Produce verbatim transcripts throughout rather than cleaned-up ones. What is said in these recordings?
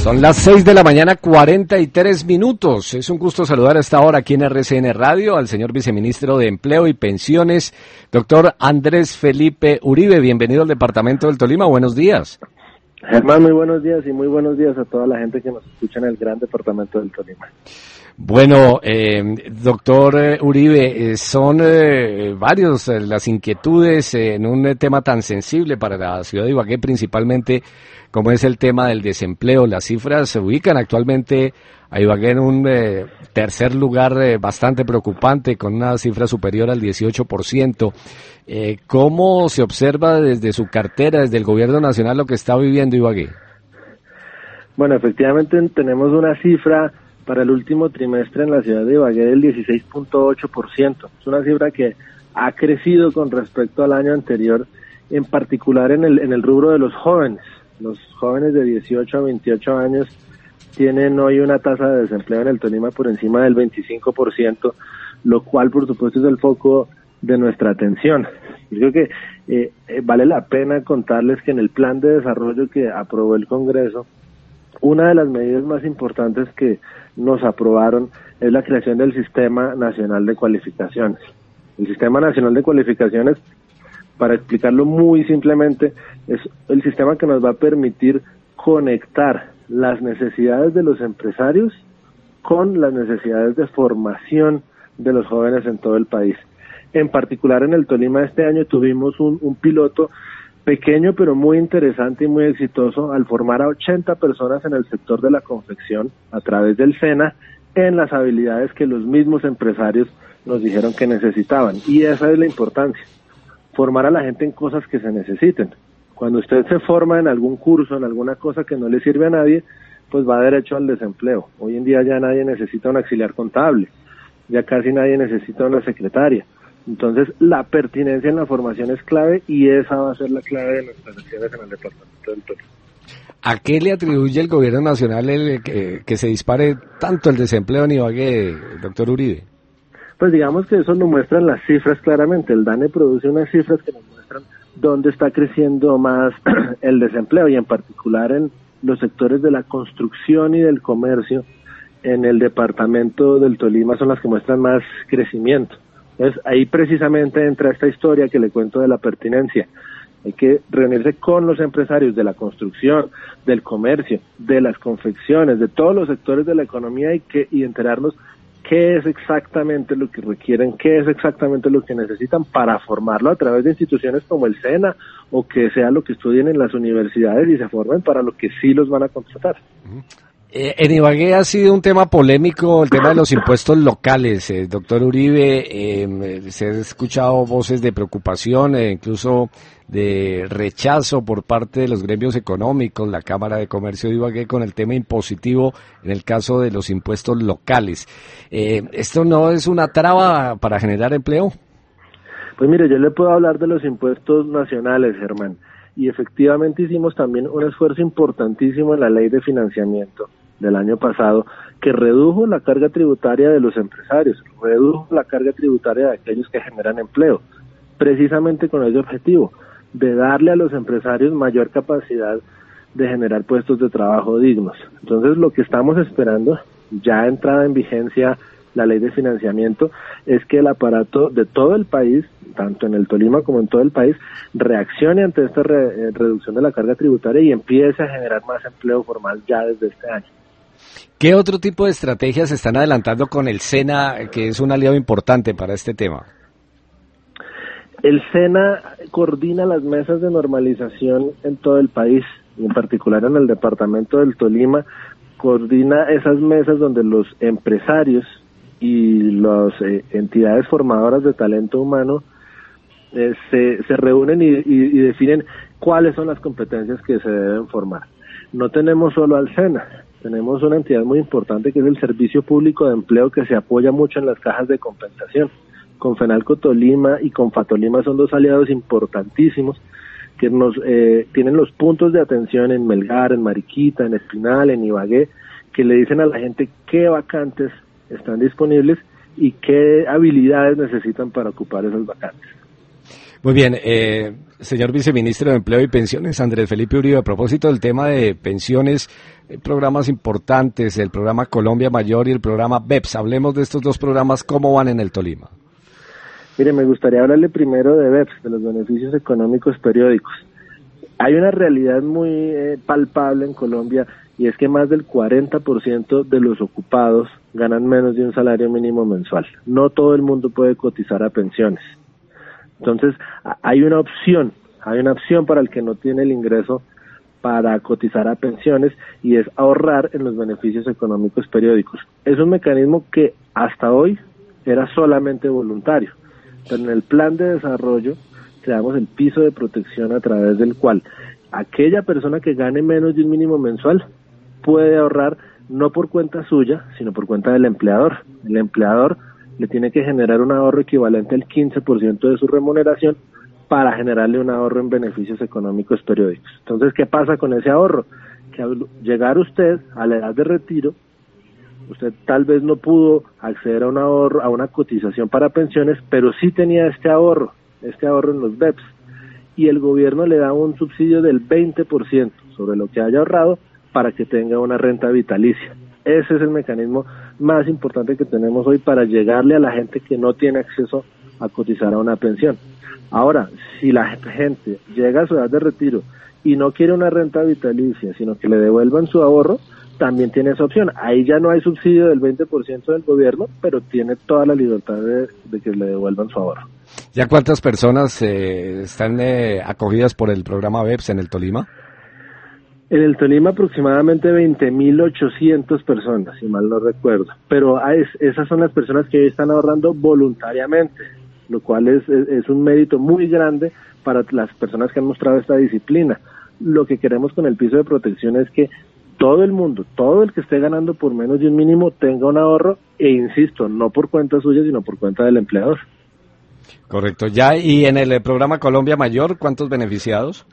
Son las seis de la mañana, cuarenta y tres minutos. Es un gusto saludar a esta hora aquí en R C N Radio al señor viceministro de Empleo y Pensiones, doctor Andrés Felipe Uribe. Bienvenido al departamento del Tolima. Buenos días. Germán, muy buenos días y muy buenos días a toda la gente que nos escucha en el gran departamento del Tolima. Bueno, eh, doctor Uribe, eh, son eh, varios eh, las inquietudes eh, en un eh, tema tan sensible para la ciudad de Ibagué, principalmente como es el tema del desempleo. Las cifras se ubican actualmente a Ibagué en un eh, tercer lugar eh, bastante preocupante, con una cifra superior al dieciocho por ciento. Eh, ¿Cómo se observa desde su cartera, desde el gobierno nacional, lo que está viviendo Ibagué? Bueno, efectivamente tenemos una cifra para el último trimestre en la ciudad de Ibagué del dieciséis punto ocho por ciento. Es una cifra que ha crecido con respecto al año anterior, en particular en el, en el rubro de los jóvenes. Los jóvenes de dieciocho a veintiocho años tienen hoy una tasa de desempleo en el Tolima por encima del veinticinco por ciento, lo cual por supuesto es el foco de nuestra atención. Yo creo que eh, eh, vale la pena contarles que en el plan de desarrollo que aprobó el Congreso, una de las medidas más importantes que nos aprobaron es la creación del Sistema Nacional de Cualificaciones. El Sistema Nacional de Cualificaciones, para explicarlo muy simplemente, es el sistema que nos va a permitir conectar las necesidades de los empresarios con las necesidades de formación de los jóvenes en todo el país. En particular en el Tolima este año tuvimos un, un piloto pequeño pero muy interesante y muy exitoso al formar a ochenta personas en el sector de la confección a través del SENA en las habilidades que los mismos empresarios nos dijeron que necesitaban. Y esa es la importancia, formar a la gente en cosas que se necesiten. Cuando usted se forma en algún curso, en alguna cosa que no le sirve a nadie, pues va derecho al desempleo. Hoy en día ya nadie necesita un auxiliar contable, ya casi nadie necesita una secretaria. Entonces, la pertinencia en la formación es clave y esa va a ser la clave de nuestras acciones en el departamento del Tolima. ¿A qué le atribuye el gobierno nacional el que, que se dispare tanto el desempleo en Ibagué, doctor Uribe? Pues digamos que eso lo muestran las cifras claramente. El DANE produce unas cifras que nos muestran dónde está creciendo más el desempleo y en particular en los sectores de la construcción y del comercio en el departamento del Tolima son las que muestran más crecimiento. Entonces, ahí precisamente entra esta historia que le cuento de la pertinencia. Hay que reunirse con los empresarios de la construcción, del comercio, de las confecciones, de todos los sectores de la economía y, que, y enterarnos qué es exactamente lo que requieren, qué es exactamente lo que necesitan para formarlo a través de instituciones como el SENA o que sea lo que estudien en las universidades y se formen para lo que sí los van a contratar. Uh-huh. Eh, en Ibagué ha sido un tema polémico el tema de los impuestos locales, eh, doctor Uribe. Eh, se han escuchado voces de preocupación e incluso de rechazo por parte de los gremios económicos, la Cámara de Comercio de Ibagué, con el tema impositivo en el caso de los impuestos locales. Eh, ¿Esto no es una traba para generar empleo? Pues mire, yo le puedo hablar de los impuestos nacionales, Germán, y efectivamente hicimos también un esfuerzo importantísimo en la ley de financiamiento del año pasado, que redujo la carga tributaria de los empresarios, redujo la carga tributaria de aquellos que generan empleo, precisamente con ese objetivo, de darle a los empresarios mayor capacidad de generar puestos de trabajo dignos. Entonces, lo que estamos esperando, ya entrada en vigencia la ley de financiamiento, es que el aparato de todo el país, tanto en el Tolima como en todo el país, reaccione ante esta re- reducción de la carga tributaria y empiece a generar más empleo formal ya desde este año. ¿Qué otro tipo de estrategias se están adelantando con el SENA, que es un aliado importante para este tema? El SENA coordina las mesas de normalización en todo el país, y en particular en el departamento del Tolima, coordina esas mesas donde los empresarios y las eh, entidades formadoras de talento humano eh, se, se reúnen y, y, y definen cuáles son las competencias que se deben formar. No tenemos solo al SENA, tenemos una entidad muy importante que es el Servicio Público de Empleo, que se apoya mucho en las cajas de compensación. Confenalco Tolima y Confatolima son dos aliados importantísimos que nos eh, tienen los puntos de atención en Melgar, en Mariquita, en Espinal, en Ibagué, que le dicen a la gente qué vacantes están disponibles y qué habilidades necesitan para ocupar esas vacantes. Muy bien, eh, señor viceministro de Empleo y Pensiones, Andrés Felipe Uribe, a propósito del tema de pensiones, Hay programas importantes, el programa Colombia Mayor y el programa B E P S. Hablemos de estos dos programas, ¿cómo van en el Tolima? Mire, me gustaría hablarle primero de B E P S, de los beneficios económicos periódicos. Hay una realidad muy eh, palpable en Colombia, y es que más del cuarenta por ciento de los ocupados ganan menos de un salario mínimo mensual. No todo el mundo puede cotizar a pensiones. Entonces, hay una opción, hay una opción para el que no tiene el ingreso para cotizar a pensiones, y es ahorrar en los beneficios económicos periódicos. Es un mecanismo que hasta hoy era solamente voluntario, pero en el plan de desarrollo creamos el piso de protección a través del cual aquella persona que gane menos de un mínimo mensual puede ahorrar no por cuenta suya, sino por cuenta del empleador. El empleador le tiene que generar un ahorro equivalente al quince por ciento de su remuneración para generarle un ahorro en beneficios económicos periódicos. Entonces, ¿qué pasa con ese ahorro? Que al llegar usted a la edad de retiro, usted tal vez no pudo acceder a un ahorro, a una cotización para pensiones, pero sí tenía este ahorro, este ahorro en los B E P S, y el gobierno le da un subsidio del veinte por ciento sobre lo que haya ahorrado para que tenga una renta vitalicia. Ese es el mecanismo más importante que tenemos hoy para llegarle a la gente que no tiene acceso a cotizar a una pensión. Ahora, si la gente llega a su edad de retiro y no quiere una renta vitalicia, sino que le devuelvan su ahorro, también tiene esa opción. Ahí ya no hay subsidio del veinte por ciento del gobierno, pero tiene toda la libertad de, de que le devuelvan su ahorro. ¿Ya cuántas personas eh, están eh, acogidas por el programa B E P S en el Tolima? En el Tolima aproximadamente veinte mil ochocientas personas, si mal no recuerdo. Pero es, esas son las personas que hoy están ahorrando voluntariamente, lo cual es, es, es un mérito muy grande para las personas que han mostrado esta disciplina. Lo que queremos con el piso de protección es que todo el mundo, todo el que esté ganando por menos de un mínimo tenga un ahorro, e insisto, no por cuenta suya, sino por cuenta del empleador. Correcto. Ya, y en el programa Colombia Mayor, ¿cuántos beneficiados?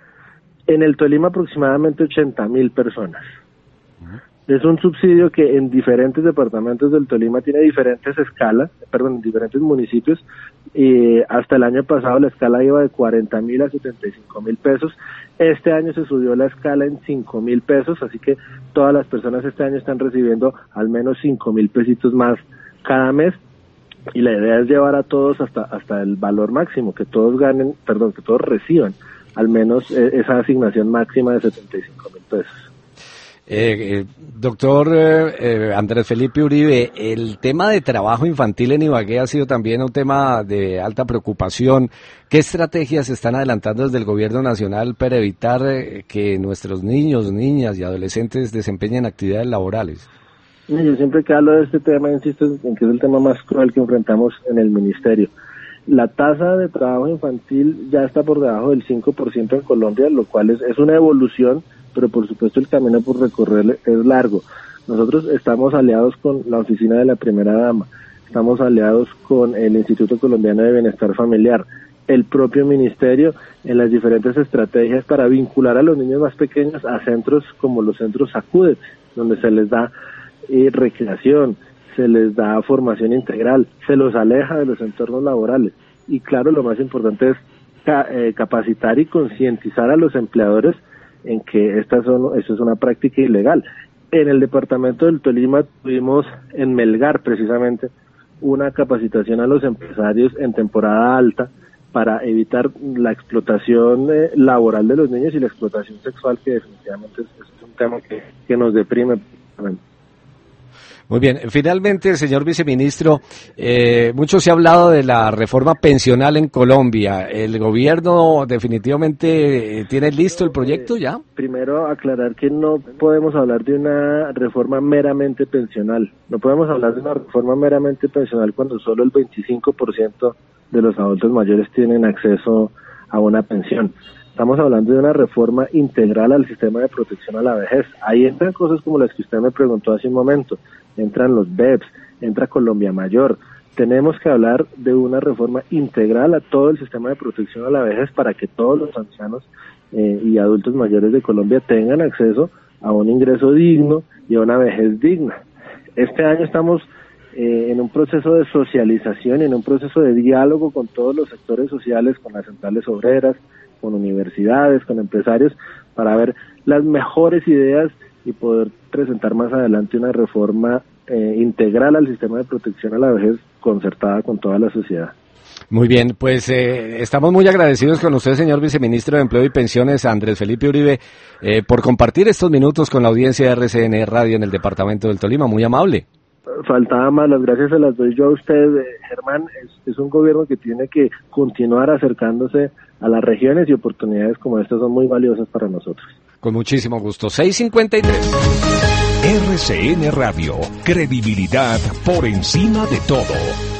En el Tolima aproximadamente ochenta mil personas. Uh-huh. Es un subsidio que en diferentes departamentos del Tolima tiene diferentes escalas, perdón, en diferentes municipios. Y hasta el año pasado la escala iba de cuarenta mil a setenta y cinco mil pesos. Este año se subió la escala en cinco mil pesos, así que todas las personas este año están recibiendo al menos cinco mil pesitos más cada mes. Y la idea es llevar a todos hasta hasta el valor máximo, que todos ganen, perdón, que todos reciban al menos eh, esa asignación máxima de setenta y cinco mil pesos. Eh, eh, doctor eh, Andrés Felipe Uribe, el tema de trabajo infantil en Ibagué ha sido también un tema de alta preocupación. ¿Qué estrategias se están adelantando desde el gobierno nacional para evitar eh, que nuestros niños, niñas y adolescentes desempeñen actividades laborales? Yo siempre que hablo de este tema insisto en que es el tema más cruel que enfrentamos en el ministerio. La tasa de trabajo infantil ya está por debajo del cinco por ciento en Colombia, lo cual es, es una evolución, pero por supuesto el camino por recorrer es largo. Nosotros estamos aliados con la oficina de la primera dama, estamos aliados con el Instituto Colombiano de Bienestar Familiar, el propio ministerio en las diferentes estrategias para vincular a los niños más pequeños a centros como los centros Sacúdete, donde se les da eh, recreación, se les da formación integral, se los aleja de los entornos laborales. Y claro, lo más importante es ca- eh, capacitar y concientizar a los empleadores en que esta son, esto es una práctica ilegal. En el departamento del Tolima tuvimos en Melgar precisamente una capacitación a los empresarios en temporada alta para evitar la explotación eh, laboral de los niños y la explotación sexual, que definitivamente es, es un tema que, que nos deprime. Muy bien, finalmente, señor viceministro, eh, mucho se ha hablado de la reforma pensional en Colombia. ¿El gobierno definitivamente tiene listo el proyecto ya? Primero, aclarar que no podemos hablar de una reforma meramente pensional. No podemos hablar de una reforma meramente pensional cuando solo el veinticinco por ciento de los adultos mayores tienen acceso a una pensión. Estamos hablando de una reforma integral al sistema de protección a la vejez. Ahí entran cosas como las que usted me preguntó hace un momento. Entran los B E P S, entra Colombia Mayor. Tenemos que hablar de una reforma integral a todo el sistema de protección a la vejez para que todos los ancianos eh, y adultos mayores de Colombia tengan acceso a un ingreso digno y a una vejez digna. Este año estamos eh, en un proceso de socialización, en un proceso de diálogo con todos los sectores sociales, con las centrales obreras, con universidades, con empresarios, para ver las mejores ideas y poder presentar más adelante una reforma eh, integral al sistema de protección a la vejez concertada con toda la sociedad. Muy bien, pues eh, estamos muy agradecidos con usted, señor viceministro de Empleo y Pensiones, Andrés Felipe Uribe, eh, por compartir estos minutos con la audiencia de R C N Radio en el departamento del Tolima. Muy amable. Faltaba más, las gracias se las doy yo a usted, eh, Germán. Es, es un gobierno que tiene que continuar acercándose a las regiones, y oportunidades como estas son muy valiosas para nosotros. Con muchísimo gusto. seis cincuenta y tres. R C N Radio, credibilidad por encima de todo.